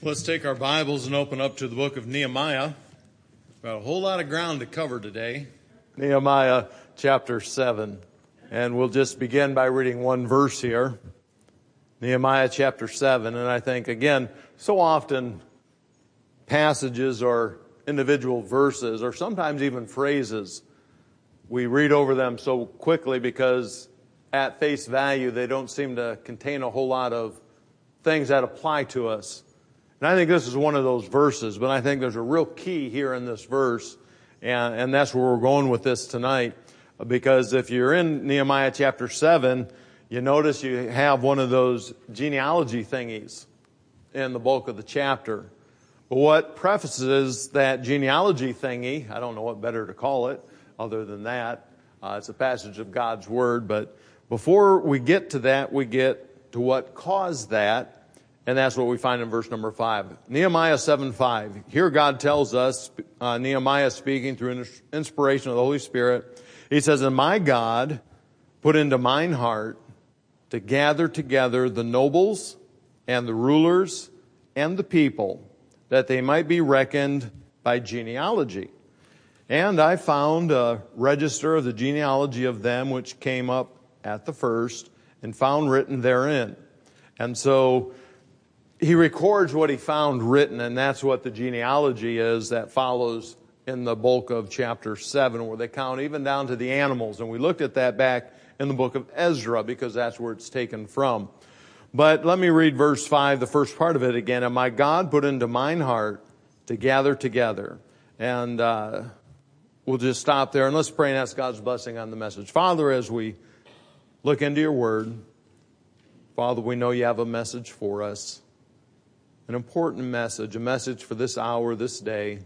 Let's take our Bibles and open up to the book of Nehemiah. Got a whole lot of ground to cover today. Nehemiah chapter 7. And we'll just begin by reading one verse here. Nehemiah chapter 7. And I think, again, so often passages or individual verses or sometimes even phrases, we read over them so quickly because at face value they don't seem to contain a whole lot of things that apply to us. And I think this is one of those verses, but I think there's a real key here in this verse, and that's where we're going with this tonight. Because if you're in Nehemiah chapter 7, you notice you have one of those genealogy thingies in the bulk of the chapter. But what prefaces that genealogy thingy, I don't know what better to call it other than that. It's a passage of God's Word, but before we get to that, we get to what caused that. And that's what we find in verse number 5. Nehemiah 7:5. Here God tells us, Nehemiah speaking through inspiration of the Holy Spirit. He says, "And my God put into mine heart to gather together the nobles and the rulers and the people, that they might be reckoned by genealogy. And I found a register of the genealogy of them which came up at the first, and found written therein." And so he records what he found written, and that's what the genealogy is that follows in the bulk of chapter 7, where they count even down to the animals. And we looked at that back in the book of Ezra, because that's where it's taken from. But let me read verse 5, the first part of it again. "And my God put into mine heart to gather together." And we'll just stop there, and let's pray and ask God's blessing on the message. Father, as we look into your word, Father, we know you have a message for us. An important message, a message for this hour, this day,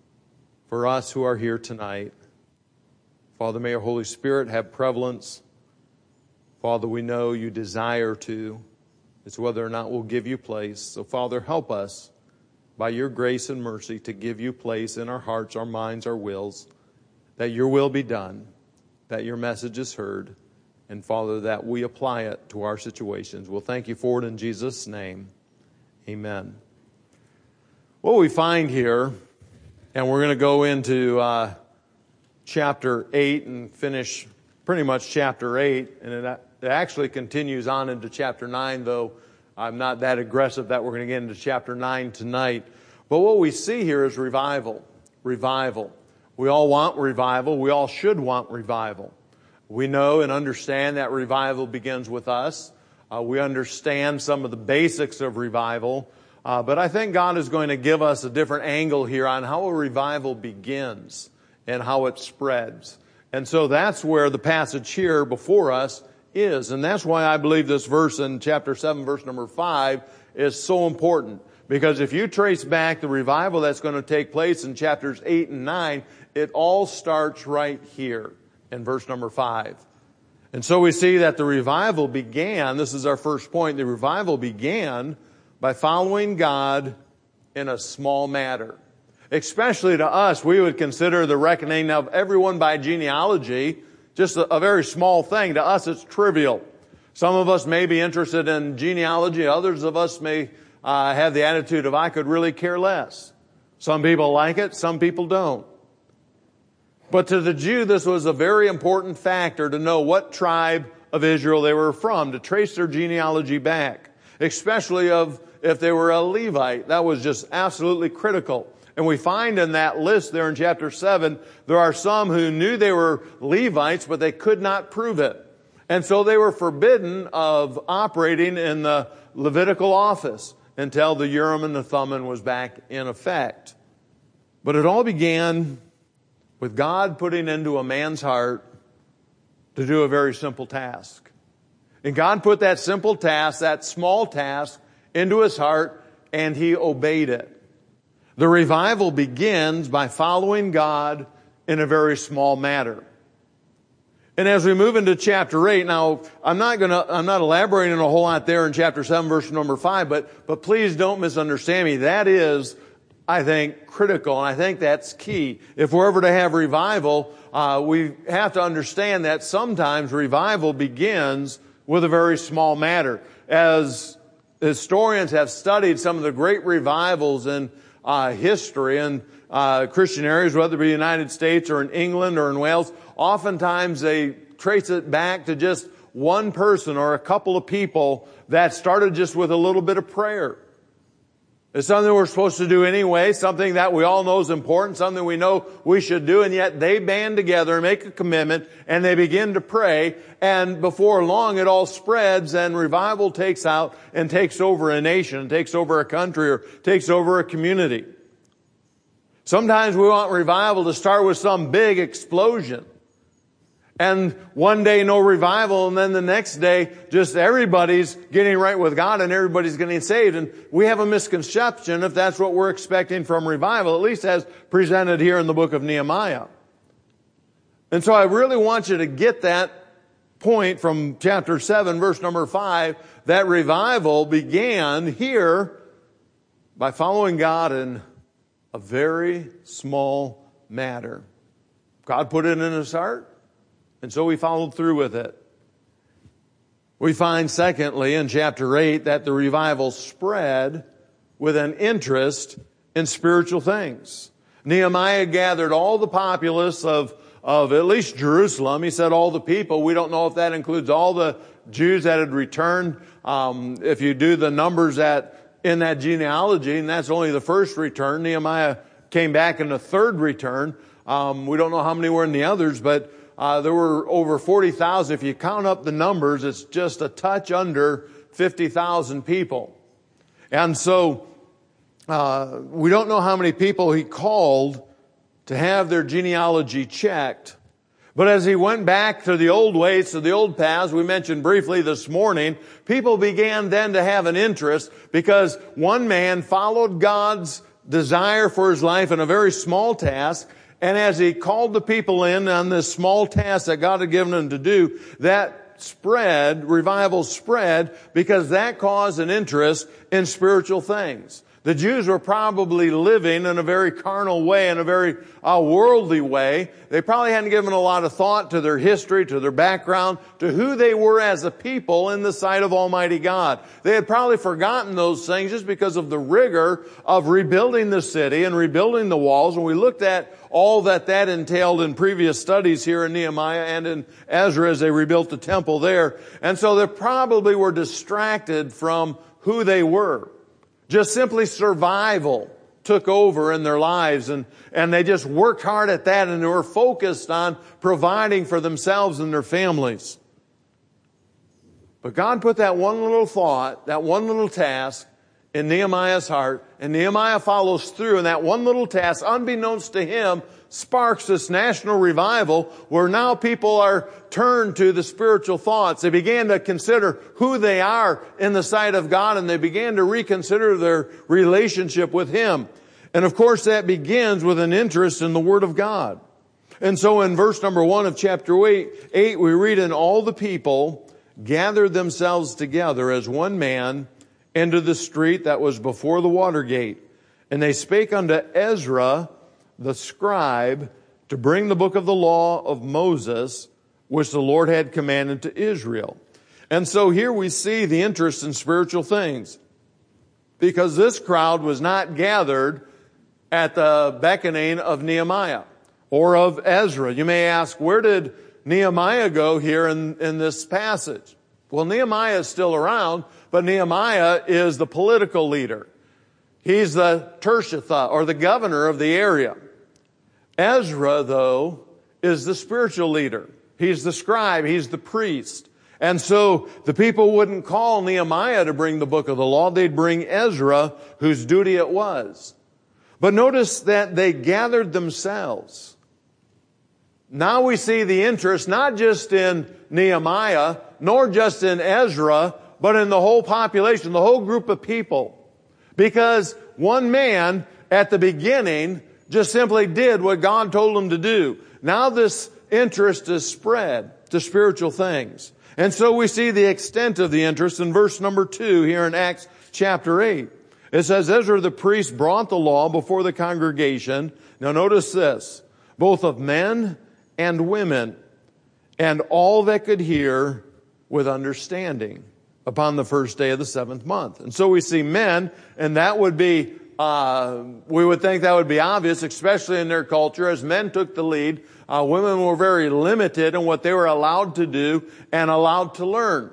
for us who are here tonight. Father, may your Holy Spirit have prevalence. Father, we know you desire to. It's whether or not we'll give you place. So, Father, help us by your grace and mercy to give you place in our hearts, our minds, our wills, that your will be done, that your message is heard, and, Father, that we apply it to our situations. We'll thank you for it in Jesus' name. Amen. What we find here, and we're going to go into chapter 8 and finish pretty much chapter 8, and it actually continues on into chapter 9, though I'm not that aggressive that we're going to get into chapter 9 tonight. But what we see here is revival. Revival. We all want revival. We all should want revival. We know and understand that revival begins with us. We understand some of the basics of revival, but I think God is going to give us a different angle here on how a revival begins and how it spreads. And so that's where the passage here before us is. And that's why I believe this verse in chapter 7, verse number 5 is so important. Because if you trace back the revival that's going to take place in chapters 8 and 9, it all starts right here in verse number 5. And so we see that the revival began, this is our first point, the revival began by following God in a small matter. Especially to us, we would consider the reckoning of everyone by genealogy just a very small thing. To us, it's trivial. Some of us may be interested in genealogy. Others of us may have the attitude of, I could really care less. Some people like it, some people don't. But to the Jew, this was a very important factor to know what tribe of Israel they were from, to trace their genealogy back, especially if they were a Levite. That was just absolutely critical. And we find in that list there in chapter 7, there are some who knew they were Levites, but they could not prove it. And so they were forbidden of operating in the Levitical office until the Urim and the Thummim was back in effect. But it all began with God putting into a man's heart to do a very simple task. And God put that simple task, that small task, into his heart, and he obeyed it. The revival begins by following God in a very small matter. And as we move into chapter 8, now, I'm not elaborating a whole lot there in chapter 7, verse number 5, but please don't misunderstand me. That is, I think, critical, and I think that's key. If we're ever to have revival, we have to understand that sometimes revival begins with a very small matter. As historians have studied some of the great revivals in history and Christian areas, whether it be the United States or in England or in Wales, oftentimes they trace it back to just one person or a couple of people that started just with a little bit of prayer. It's something we're supposed to do anyway, something that we all know is important, something we know we should do, and yet they band together and make a commitment, and they begin to pray, and before long it all spreads, and revival takes out and takes over a nation, takes over a country, or takes over a community. Sometimes we want revival to start with some big explosion. And one day no revival, and then the next day just everybody's getting right with God and everybody's getting saved. And we have a misconception if that's what we're expecting from revival, at least as presented here in the book of Nehemiah. And so I really want you to get that point from chapter 7, verse number 5, that revival began here by following God in a very small matter. God put it in his heart. And so we followed through with it. We find, secondly, in chapter 8, that the revival spread with an interest in spiritual things. Nehemiah gathered all the populace of at least Jerusalem. He said all the people. We don't know if that includes all the Jews that had returned. If you do the numbers in that genealogy, and that's only the first return. Nehemiah came back in the third return. We don't know how many were in the others, but there were over 40,000. If you count up the numbers, it's just a touch under 50,000 people. And so, we don't know how many people he called to have their genealogy checked. But as he went back to the old ways, to the old paths, we mentioned briefly this morning, people began then to have an interest because one man followed God's desire for his life in a very small task. And as he called the people in on this small task that God had given him to do, that spread, revival spread, because that caused an interest in spiritual things. The Jews were probably living in a very carnal way, in a very worldly way. They probably hadn't given a lot of thought to their history, to their background, to who they were as a people in the sight of Almighty God. They had probably forgotten those things just because of the rigor of rebuilding the city and rebuilding the walls. And we looked at all that entailed in previous studies here in Nehemiah and in Ezra as they rebuilt the temple there. And so they probably were distracted from who they were. Just simply survival took over in their lives, and they just worked hard at that, and they were focused on providing for themselves and their families. But God put that one little thought, that one little task in Nehemiah's heart, and Nehemiah follows through, and that one little task, unbeknownst to him, sparks this national revival where now people are turned to the spiritual thoughts. They began to consider who they are in the sight of God, and they began to reconsider their relationship with Him. And of course that begins with an interest in the Word of God. And so in verse number 1 of chapter 8, we read, "And all the people gathered themselves together as one man into the street that was before the water gate. And they spake unto Ezra the scribe to bring the book of the law of Moses, which the Lord had commanded to Israel." And so here we see the interest in spiritual things, because this crowd was not gathered at the beckoning of Nehemiah or of Ezra. You may ask, where did Nehemiah go here in this passage? Well, Nehemiah is still around, but Nehemiah is the political leader. He's the Tirshatha, or the governor of the area. Ezra, though, is the spiritual leader. He's the scribe. He's the priest. And so the people wouldn't call Nehemiah to bring the book of the law. They'd bring Ezra, whose duty it was. But notice that they gathered themselves. Now we see the interest not just in Nehemiah, nor just in Ezra, but in the whole population, the whole group of people. Because one man at the beginning just simply did what God told him to do. Now this interest is spread to spiritual things. And so we see the extent of the interest in verse number 2 here in Acts chapter 8. It says, "Ezra the priest brought the law before the congregation." Now notice this, "both of men and women, and all that could hear with understanding." upon the first day of the 7th month. And so we see men, and that would be, we would think that would be obvious, especially in their culture. As men took the lead, women were very limited in what they were allowed to do and allowed to learn.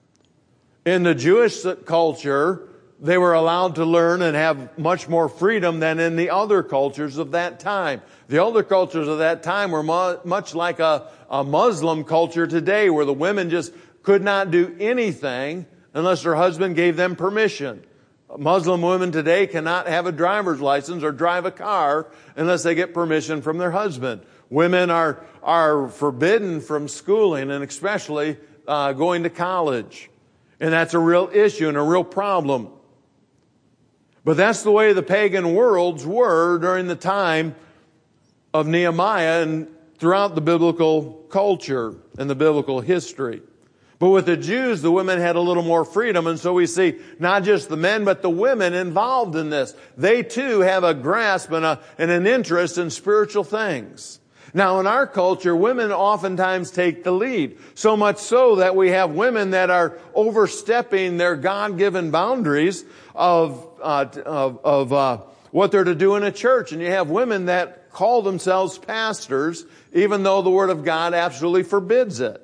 In the Jewish culture, they were allowed to learn and have much more freedom than in the other cultures of that time. The other cultures of that time were much like a Muslim culture today, where the women just could not do anything unless their husband gave them permission. Muslim women today cannot have a driver's license or drive a car unless they get permission from their husband. Women are forbidden from schooling, and especially going to college. And that's a real issue and a real problem. But that's the way the pagan worlds were during the time of Nehemiah and throughout the biblical culture and the biblical history. But with the Jews, the women had a little more freedom, and so we see not just the men, but the women involved in this. They too have a grasp and an interest in spiritual things. Now, in our culture, women oftentimes take the lead, so much so that we have women that are overstepping their God-given boundaries of what they're to do in a church. And you have women that call themselves pastors, even though the Word of God absolutely forbids it.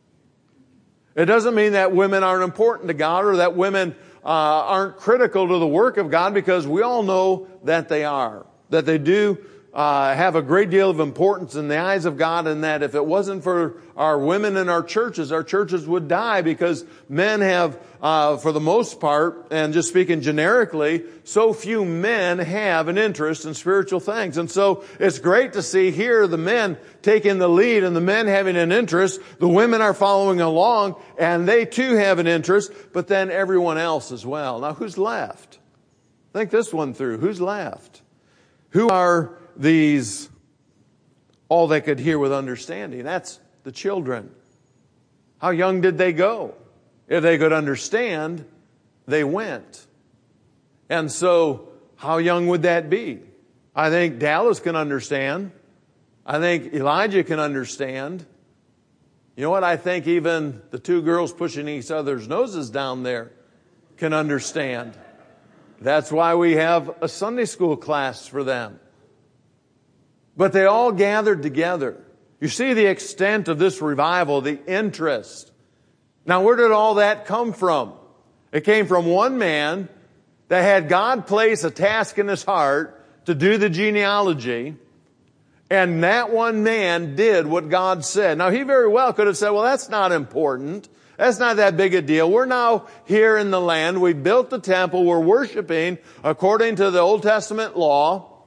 It doesn't mean that women aren't important to God or that women aren't critical to the work of God, because we all know that they are, that they do have a great deal of importance in the eyes of God, and that if it wasn't for our women in our churches would die, because men have, for the most part, and just speaking generically, so few men have an interest in spiritual things. And so it's great to see here the men taking the lead and the men having an interest. The women are following along, and they too have an interest, but then everyone else as well. Now, who's left? Think this one through. Who's left? Who are these, all they could hear with understanding? That's the children. How young did they go? If they could understand, they went. And so, how young would that be? I think Dallas can understand. I think Elijah can understand. You know what? I think even the two girls pushing each other's noses down there can understand. That's why we have a Sunday school class for them. But they all gathered together. You see the extent of this revival, the interest. Now, where did all that come from? It came from one man that had God place a task in his heart to do the genealogy. And that one man did what God said. Now, he very well could have said, well, that's not important. That's not that big a deal. We're now here in the land. We built the temple. We're worshiping according to the Old Testament law.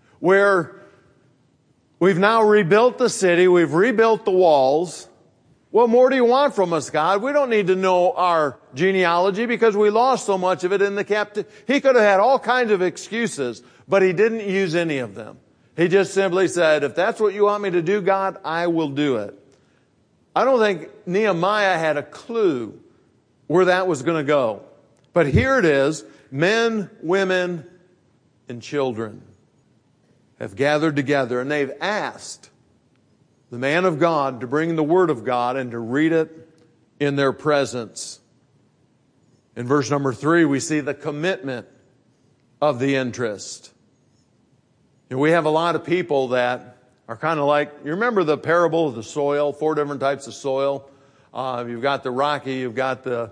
We've now rebuilt the city. We've rebuilt the walls. What more do you want from us, God? We don't need to know our genealogy because we lost so much of it in the captivity. He could have had all kinds of excuses, but he didn't use any of them. He just simply said, if that's what you want me to do, God, I will do it. I don't think Nehemiah had a clue where that was going to go. But here it is, men, women, and children have gathered together, and they've asked the man of God to bring the Word of God and to read it in their presence. In verse number 3, we see the commitment of the interest. And we have a lot of people that are kind of like, you remember the parable of the soil, 4 different types of soil? You've got the rocky, you've got the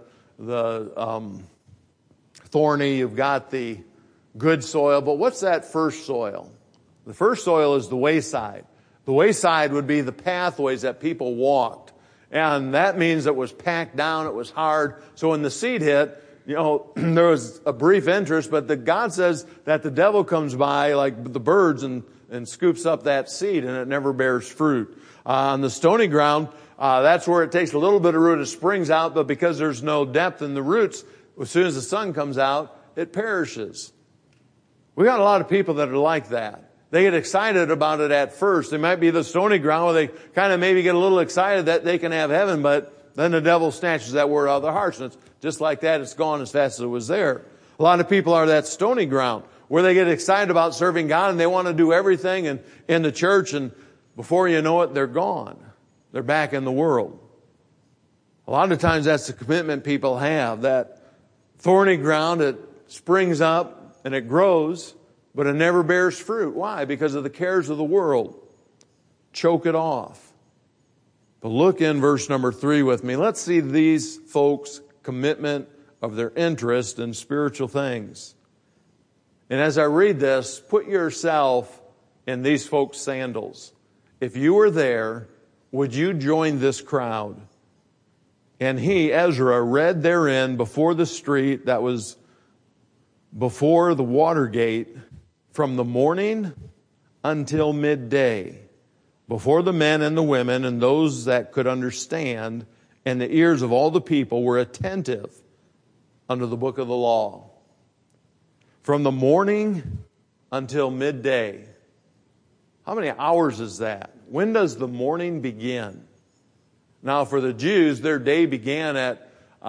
thorny, you've got the good soil. But what's that first soil? The first soil is the wayside. The wayside would be the pathways that people walked. And that means it was packed down, it was hard. So when the seed hit, there was a brief interest, but God says that the devil comes by like the birds and scoops up that seed, and it never bears fruit. On the stony ground, that's where it takes a little bit of root, it springs out, but because there's no depth in the roots, as soon as the sun comes out, it perishes. We got a lot of people that are like that. They get excited about it at first. They might be the stony ground where they kind of maybe get a little excited that they can have heaven, but then the devil snatches that word out of their hearts, and it's just like that. It's gone as fast as it was there. A lot of people are that stony ground where they get excited about serving God and they want to do everything in the church, and before you know it, they're gone. They're back in the world. A lot of times that's the commitment people have, that thorny ground, it springs up and it grows, but it never bears fruit. Why? Because of the cares of the world. Choke it off. But look in verse number 3 with me. Let's see these folks' commitment of their interest in spiritual things. And as I read this, put yourself in these folks' sandals. If you were there, would you join this crowd? And he, Ezra, read therein before the street that was before the water gate from the morning until midday, before the men and the women and those that could understand, and the ears of all the people were attentive unto the book of the law. From the morning until midday. How many hours is that? When does the morning begin? Now, for the Jews, their day began at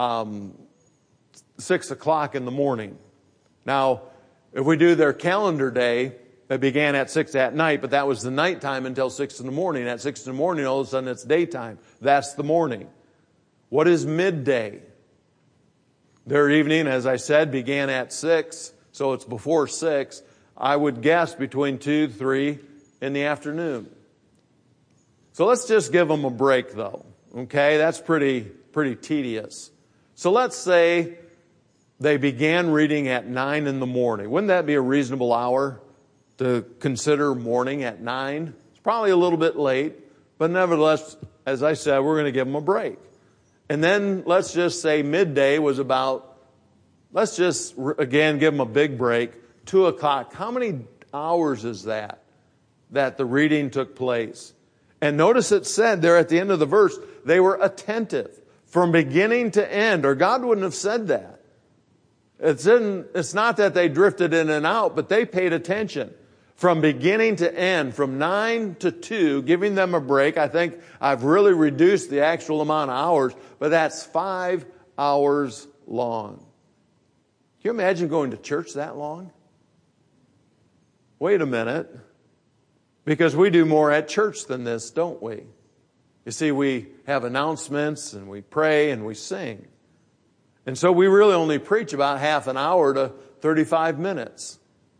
6 o'clock in the morning. Now, if we do their calendar day, it began at 6 at night, but that was the nighttime until 6 in the morning. At 6 in the morning, all of a sudden it's daytime. That's the morning. What is midday? Their evening, as I said, began at 6, so it's before 6. I would guess between 2, 3 in the afternoon. So let's just give them a break, though. Okay, that's pretty tedious. So let's say they began reading at 9 in the morning. Wouldn't that be a reasonable hour to consider morning at 9? It's probably a little bit late, but nevertheless, as I said, we're going to give them a break. And then let's just say midday was about, let's just again give them a big break, 2 o'clock. How many hours is that the reading took place? And notice it said there at the end of the verse, they were attentive from beginning to end, or God wouldn't have said that. It's not that they drifted in and out, but they paid attention from beginning to end, from 9 to 2, giving them a break. I think I've really reduced the actual amount of hours, but that's 5 hours long. Can you imagine going to church that long? Wait a minute. Because we do more at church than this, don't we? You see, we have announcements and we pray and we sing. And so we really only preach about half an hour to 35 minutes.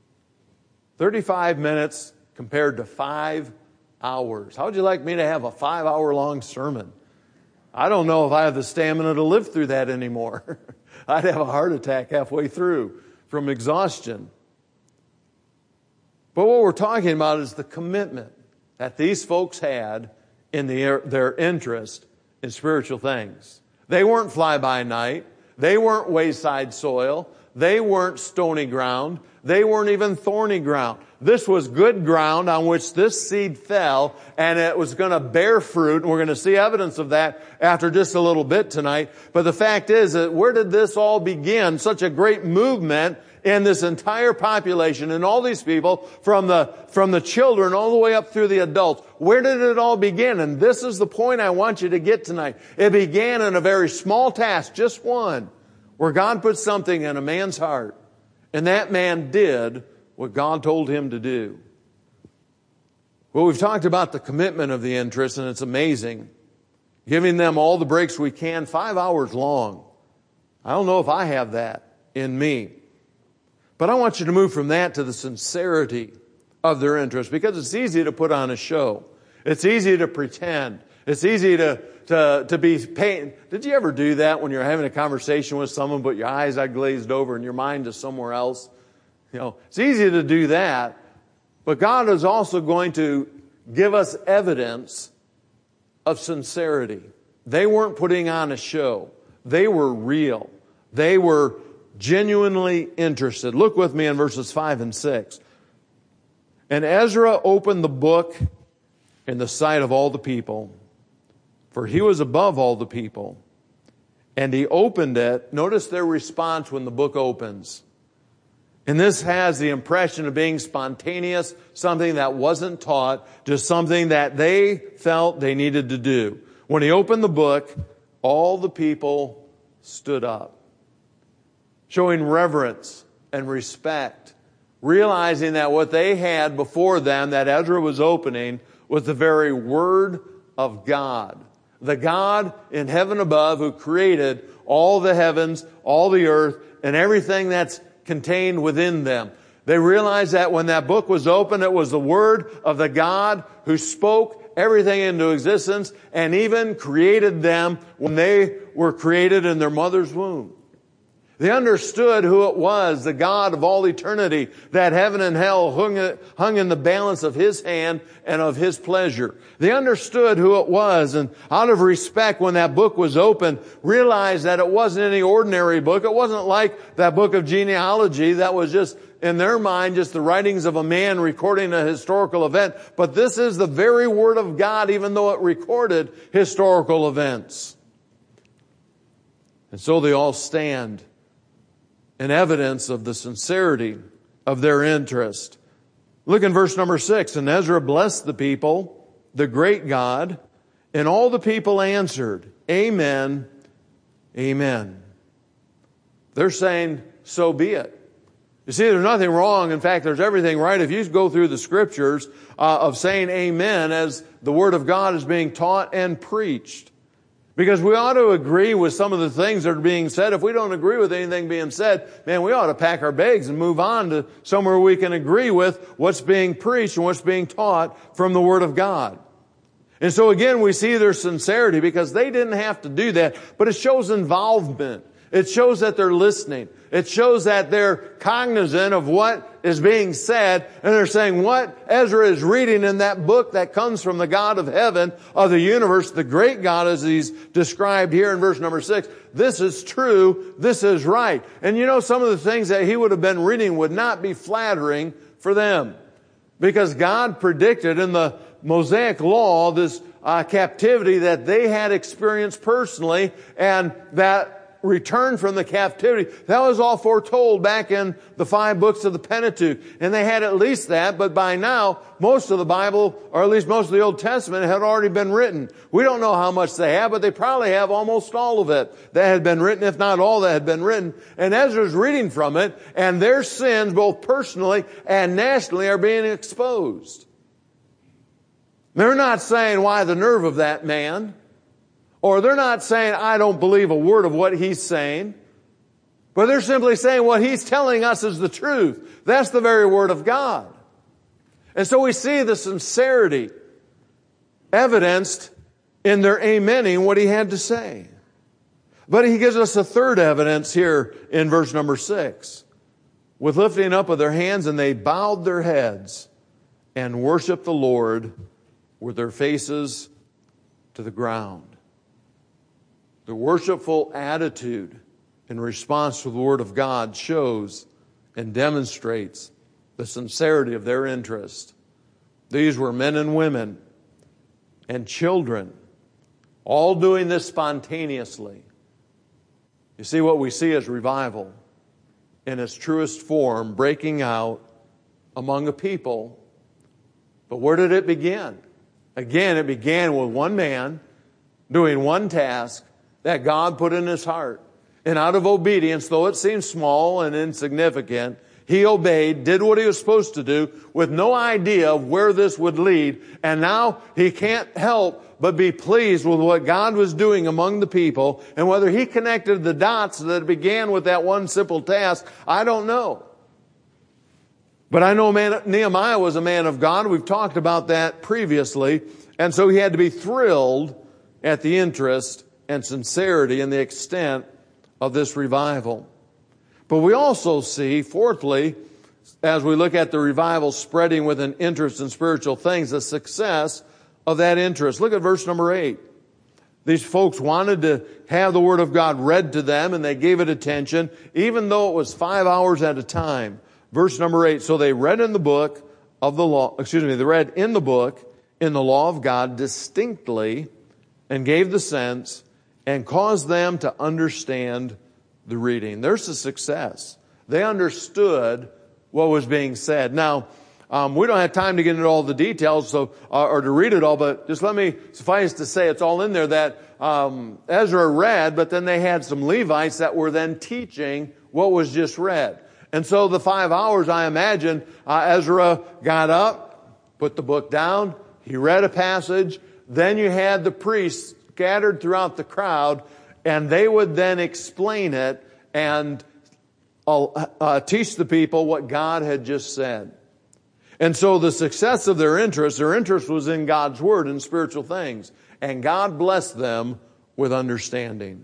35 minutes compared to 5 hours. How would you like me to have a 5-hour-long sermon? I don't know if I have the stamina to live through that anymore. I'd have a heart attack halfway through from exhaustion. But what we're talking about is the commitment that these folks had in their interest in spiritual things. They weren't fly-by-night. They weren't wayside soil. They weren't stony ground. They weren't even thorny ground. This was good ground on which this seed fell, and it was going to bear fruit. And we're going to see evidence of that after just a little bit tonight. But the fact is that where did this all begin? Such a great movement in this entire population and all these people from the children all the way up through the adults. Where did it all begin? And this is the point I want you to get tonight. It began in a very small task, just one, where God put something in a man's heart. And that man did what God told him to do. Well, we've talked about the commitment of the interest, and it's amazing. Giving them all the breaks we can, 5 hours long. I don't know if I have that in me. But I want you to move from that to the sincerity of their interest, because it's easy to put on a show. It's easy to pretend. It's easy to be paying. Did you ever do that when you're having a conversation with someone, but your eyes are glazed over and your mind is somewhere else? You know, it's easy to do that, but God is also going to give us evidence of sincerity. They weren't putting on a show. They were real. They were genuinely interested. Look with me in verses 5 and 6. And Ezra opened the book in the sight of all the people, for he was above all the people. And he opened it. Notice their response when the book opens. And this has the impression of being spontaneous, something that wasn't taught, just something that they felt they needed to do. When he opened the book, all the people stood up, showing reverence and respect, realizing that what they had before them, that Ezra was opening, was the very Word of God. the God in heaven above who created all the heavens, all the earth, and everything that's contained within them. They realized that when that book was opened, it was the Word of the God who spoke everything into existence and even created them when they were created in their mother's womb. They understood who it was, the God of all eternity, that heaven and hell hung in the balance of His hand and of His pleasure. They understood who it was, and out of respect, when that book was opened, realized that it wasn't any ordinary book. It wasn't like that book of genealogy that was just, in their mind, just the writings of a man recording a historical event. But this is the very Word of God, even though it recorded historical events. And so they all stand in evidence of the sincerity of their interest. Look in verse number 6. And Ezra blessed the people, the great God, and all the people answered, Amen, Amen. They're saying, so be it. You see, there's nothing wrong. In fact, there's everything right. If you go through the scriptures of saying amen as the Word of God is being taught and preached. Because we ought to agree with some of the things that are being said. If we don't agree with anything being said, man, we ought to pack our bags and move on to somewhere we can agree with what's being preached and what's being taught from the Word of God. And so again, we see their sincerity because they didn't have to do that, but it shows involvement. It shows that they're listening. It shows that they're cognizant of what is being said, and they're saying what Ezra is reading in that book that comes from the God of heaven, of the universe, the great God as He's described here in verse number 6. This is true. This is right. And you know, some of the things that he would have been reading would not be flattering for them. Because God predicted in the Mosaic law this captivity that they had experienced personally, and that return from the captivity, that was all foretold back in the 5 books of the Pentateuch. And they had at least that, but by now, most of the Bible, or at least most of the Old Testament, had already been written. We don't know how much they have, but they probably have almost all of it that had been written, if not all that had been written. And Ezra's reading from it, and their sins, both personally and nationally, are being exposed. They're not saying, why the nerve of that man? Or they're not saying, I don't believe a word of what he's saying. But they're simply saying what he's telling us is the truth. That's the very Word of God. And so we see the sincerity evidenced in their amening what he had to say. But he gives us a third evidence here in verse number 6. With lifting up of their hands, and they bowed their heads and worshiped the Lord with their faces to the ground. The worshipful attitude in response to the Word of God shows and demonstrates the sincerity of their interest. These were men and women and children, all doing this spontaneously. You see, what we see is revival in its truest form breaking out among a people. But where did it begin? Again, it began with one man doing one task that God put in his heart. And out of obedience, though it seems small and insignificant, he obeyed, did what he was supposed to do with no idea of where this would lead. And now he can't help but be pleased with what God was doing among the people. And whether he connected the dots that began with that one simple task, I don't know. But I know Nehemiah was a man of God. We've talked about that previously. And so he had to be thrilled at the interest and sincerity and the extent of this revival. But we also see, fourthly, as we look at the revival spreading with an interest in spiritual things, the success of that interest. Look at verse number 8. These folks wanted to have the Word of God read to them, and they gave it attention, even though it was 5 hours at a time. Verse number 8, so they read in the book of the law, they read in the book, in the law of God distinctly, and gave the sense, and caused them to understand the reading. There's a success. They understood what was being said. Now, we don't have time to get into all the details or to read it all, but just let me suffice to say it's all in there that Ezra read, but then they had some Levites that were then teaching what was just read. And so the 5 hours, I imagine, Ezra got up, put the book down, he read a passage, then you had the priests scattered throughout the crowd, and they would then explain it and teach the people what God had just said. And so the success of their interest was in God's Word and spiritual things. And God blessed them with understanding.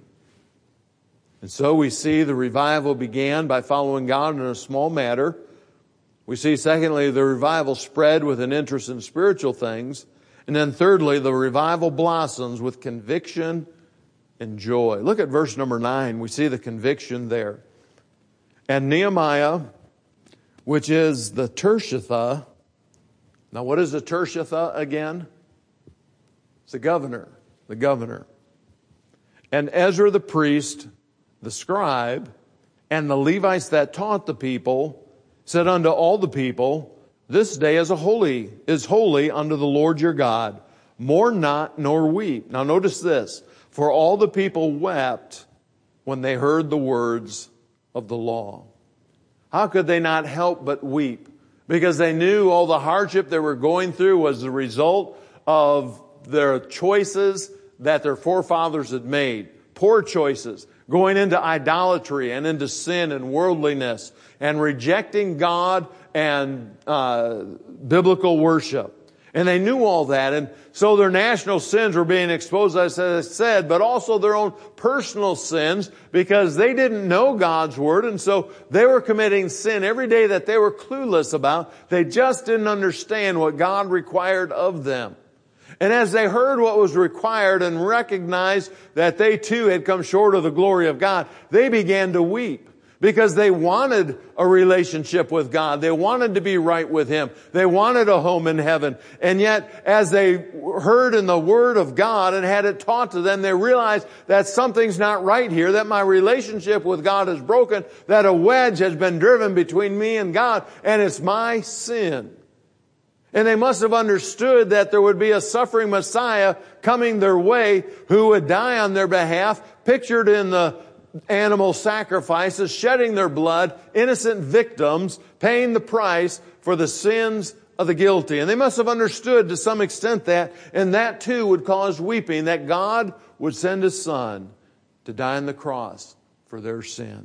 And so we see the revival began by following God in a small matter. We see, secondly, the revival spread with an interest in spiritual things. And then thirdly, the revival blossoms with conviction and joy. Look at verse number 9. We see the conviction there. And Nehemiah, which is the Tirshatha. Now, what is the Tirshatha again? It's the governor. The governor. And Ezra the priest, the scribe, and the Levites that taught the people, said unto all the people, this day is holy unto the Lord your God. Mourn not nor weep. Now notice this. For all the people wept when they heard the words of the law. How could they not help but weep? Because they knew all the hardship they were going through was the result of their choices that their forefathers had made. Poor choices. Going into idolatry and into sin and worldliness and rejecting God and biblical worship. And they knew all that. And so their national sins were being exposed, as I said, but also their own personal sins because they didn't know God's Word. And so they were committing sin every day that they were clueless about. They just didn't understand what God required of them. And as they heard what was required and recognized that they too had come short of the glory of God, they began to weep. Because they wanted a relationship with God. They wanted to be right with Him. They wanted a home in heaven. And yet, as they heard in the Word of God and had it taught to them, they realized that something's not right here, that my relationship with God is broken, that a wedge has been driven between me and God, and it's my sin. And they must have understood that there would be a suffering Messiah coming their way who would die on their behalf, pictured in the animal sacrifices, shedding their blood, innocent victims, paying the price for the sins of the guilty. And they must have understood to some extent that, and that too would cause weeping, that God would send His Son to die on the cross for their sin.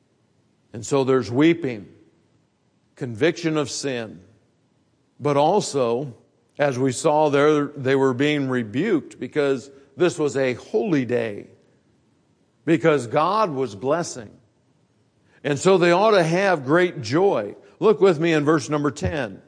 And so there's weeping, conviction of sin, but also, as we saw there, they were being rebuked because this was a holy day. Because God was blessing. And so they ought to have great joy. Look with me in verse number 10.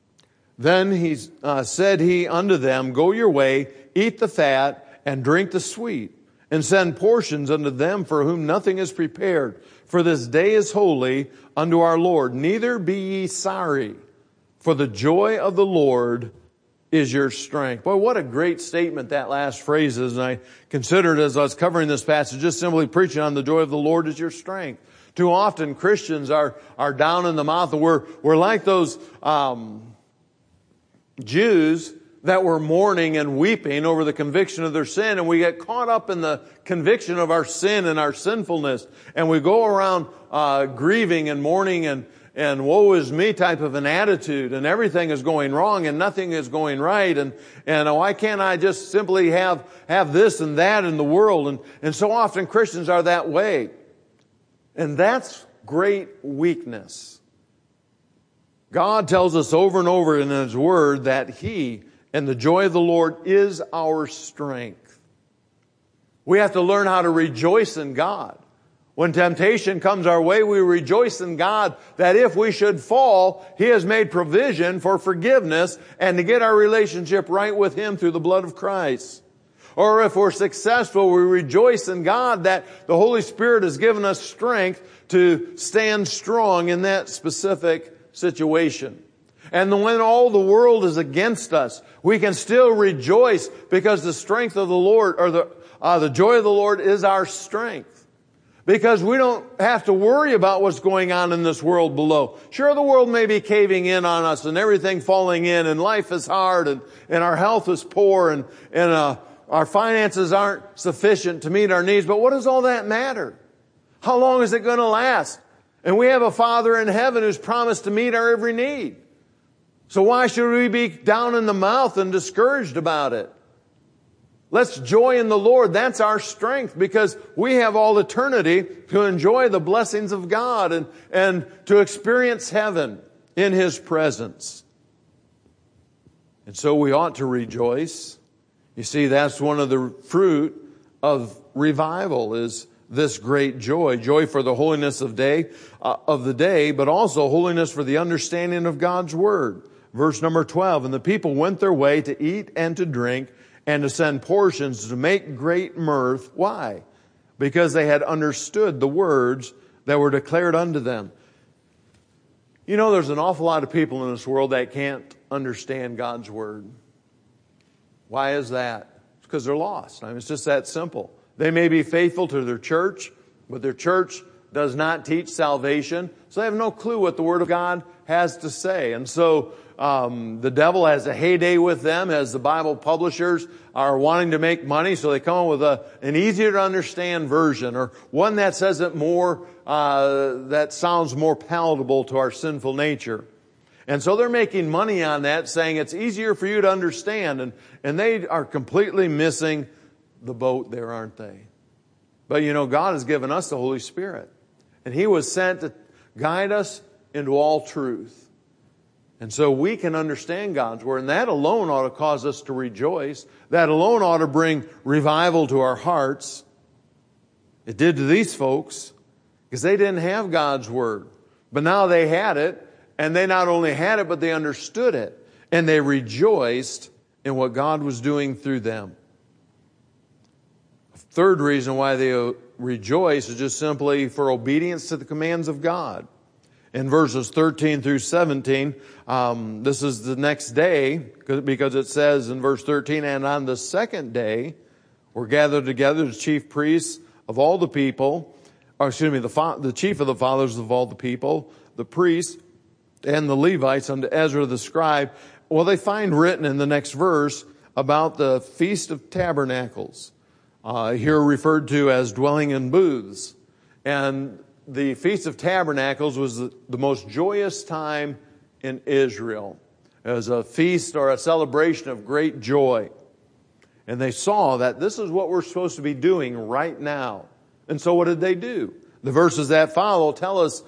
Then said he unto them, go your way, eat the fat, and drink the sweet, and send portions unto them for whom nothing is prepared. For this day is holy unto our Lord. Neither be ye sorry, for the joy of the Lord is your strength. Boy, what a great statement that last phrase is. And I considered as I was covering this passage, just simply preaching on the joy of the Lord is your strength. Too often Christians are down in the mouth. We're like those Jews that were mourning and weeping over the conviction of their sin, and we get caught up in the conviction of our sin and our sinfulness, and we go around grieving and mourning and woe is me type of an attitude, and everything is going wrong and nothing is going right, and why can't I just simply have this and that in the world? And so often Christians are that way. And that's great weakness. God tells us over and over in His Word that He and the joy of the Lord is our strength. We have to learn how to rejoice in God. When temptation comes our way, we rejoice in God that if we should fall, He has made provision for forgiveness and to get our relationship right with Him through the blood of Christ. Or if we're successful, we rejoice in God that the Holy Spirit has given us strength to stand strong in that specific situation. And when all the world is against us, we can still rejoice because the strength of the Lord, or the joy of the Lord is our strength. Because we don't have to worry about what's going on in this world below. Sure, the world may be caving in on us and everything falling in, and life is hard, and our health is poor, and our finances aren't sufficient to meet our needs. But what does all that matter? How long is it going to last? And we have a Father in heaven who's promised to meet our every need. So why should we be down in the mouth and discouraged about it? Let's joy in the Lord. That's our strength, because we have all eternity to enjoy the blessings of God and to experience heaven in His presence. And so we ought to rejoice. You see, that's one of the fruit of revival, is this great joy. Joy for the holiness of the day, but also holiness for the understanding of God's Word. Verse number 12, and the people went their way to eat and to drink and to send portions to make great mirth. Why? Because they had understood the words that were declared unto them. You know, there's an awful lot of people in this world that can't understand God's Word. Why is that? It's because they're lost. I mean, it's just that simple. They may be faithful to their church, but their church does not teach salvation, so they have no clue what the Word of God has to say. And so the devil has a heyday with them as the Bible publishers are wanting to make money, so they come up with an easier to understand version, or one that says it more, that sounds more palatable to our sinful nature. And so they're making money on that, saying it's easier for you to understand, and they are completely missing the boat there, aren't they? But you know, God has given us the Holy Spirit, and He was sent to guide us into all truth. And so we can understand God's Word, and that alone ought to cause us to rejoice. That alone ought to bring revival to our hearts. It did to these folks, because they didn't have God's Word. But now they had it, and they not only had it, but they understood it. And they rejoiced in what God was doing through them. A third reason why they rejoice is just simply for obedience to the commands of God. In verses 13 through 17, this is the next day, because it says in verse 13, and on the second day were gathered together the chief priests of all the people, the chief of the fathers of all the people, the priests, and the Levites unto Ezra the scribe. Well, they find written in the next verse about the Feast of Tabernacles, here referred to as dwelling in booths. And the Feast of Tabernacles was the most joyous time in Israel. It was a feast or a celebration of great joy. And they saw that this is what we're supposed to be doing right now. And so what did they do? The verses that follow tell us,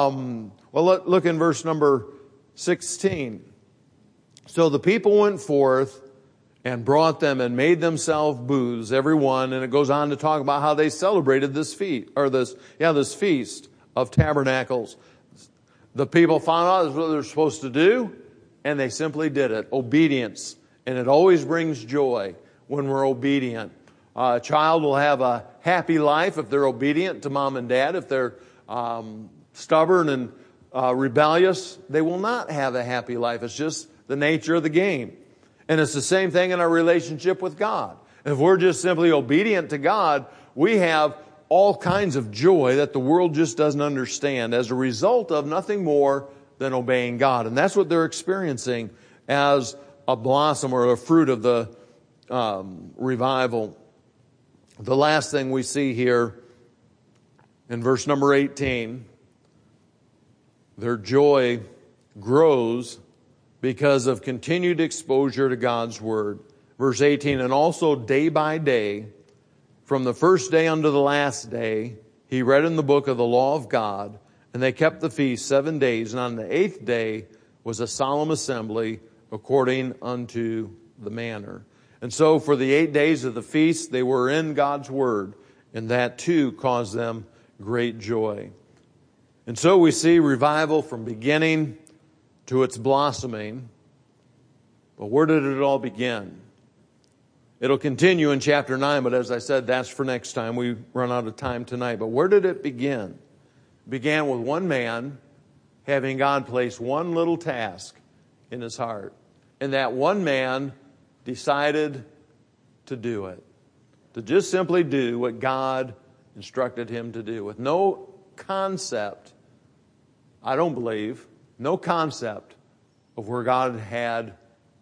look in verse number 16. So the people went forth and brought them and made themselves booths, every one. And it goes on to talk about how they celebrated this feast, this Feast of Tabernacles. The people found out that's what they're supposed to do, and they simply did it. Obedience. And it always brings joy when we're obedient. A child will have a happy life if they're obedient to mom and dad. If they're stubborn and rebellious, they will not have a happy life. It's just the nature of the game. And it's the same thing in our relationship with God. If we're just simply obedient to God, we have all kinds of joy that the world just doesn't understand as a result of nothing more than obeying God. And that's what they're experiencing as a blossom or a fruit of the revival. The last thing we see here in verse number 18, their joy grows because of continued exposure to God's Word. Verse 18, and also day by day, from the first day unto the last day, he read in the book of the law of God, and they kept the feast 7 days, and on the 8th day was a solemn assembly according unto the manner. And so for the 8 days of the feast, they were in God's Word, and that too caused them great joy. And so we see revival from beginning to its blossoming. But where did it all begin? It'll continue in chapter 9, but as I said, that's for next time. We run out of time tonight. But where did it begin? It began with one man having God place one little task in his heart. And that one man decided to do it. To just simply do what God instructed him to do. With no concept, I don't believe, no concept of where God had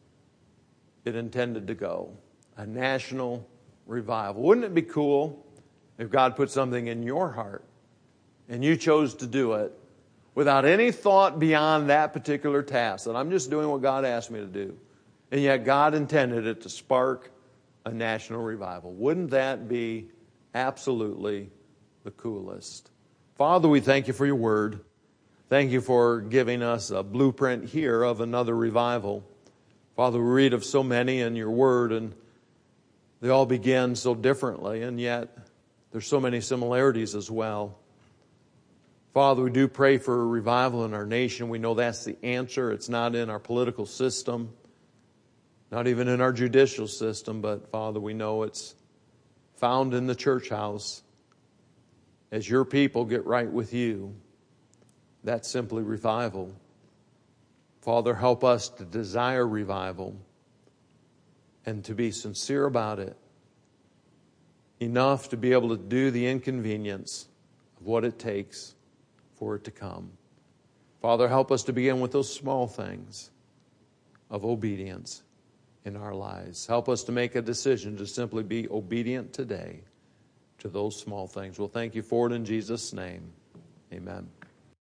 it intended to go. A national revival. Wouldn't it be cool if God put something in your heart and you chose to do it without any thought beyond that particular task, that I'm just doing what God asked me to do. And yet God intended it to spark a national revival. Wouldn't that be absolutely the coolest? Father, we thank you for your word. Thank you for giving us a blueprint here of another revival. Father, we read of so many in your word, and they all begin so differently, and yet there's so many similarities as well. Father, we do pray for a revival in our nation. We know that's the answer. It's not in our political system, not even in our judicial system, but Father, we know it's found in the church house. As your people get right with you, that's simply revival. Father, help us to desire revival and to be sincere about it, enough to be able to do the inconvenience of what it takes for it to come. Father, help us to begin with those small things of obedience in our lives. Help us to make a decision to simply be obedient today to those small things. We'll thank you for it in Jesus' name. Amen.